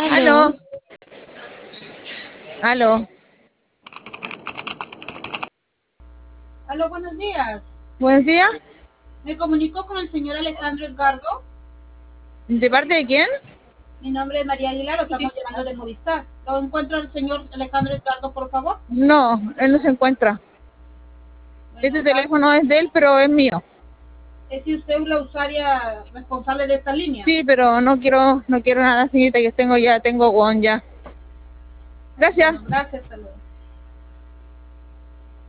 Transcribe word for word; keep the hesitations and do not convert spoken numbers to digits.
Aló, Aló, aló. Aló, buenos días. Buenos días. Me comunico con el señor Alejandro Edgardo. ¿De parte de quién? Mi nombre es María Aguilar, lo estamos llamando de Movistar. ¿Lo encuentro el señor Alejandro Edgardo, por favor? No, él no se encuentra. Bueno, Este ah, teléfono es de él, pero es mío. ¿es si usted la usuaria responsable de esta línea? Sí, pero no quiero, no quiero nada, señorita, que tengo ya, tengo One ya. Gracias. Bueno, gracias, hasta luego.